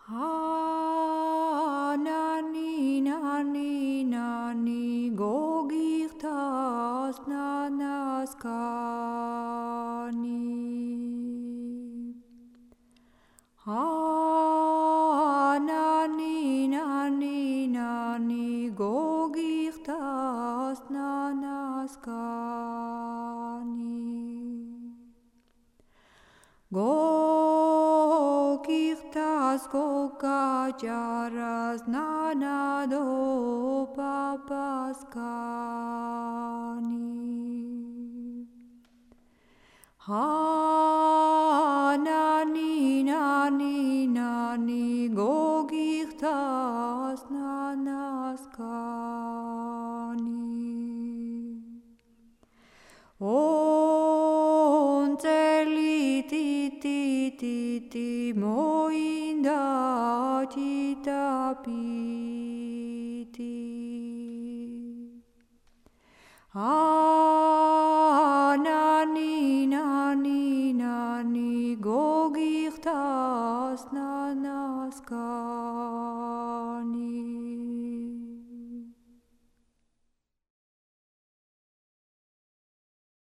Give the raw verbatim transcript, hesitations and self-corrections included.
Hanani nani nani gogirtas nanaskani. Hanani nani nani gogirtas nanaskani. Gogirtas gogajaras nanado papaskani. Hanani nani nani gogirtas nanaskani. Onteli ti ti ti ti moinda tita piti. Anani nani nani gogirtas nanaskani.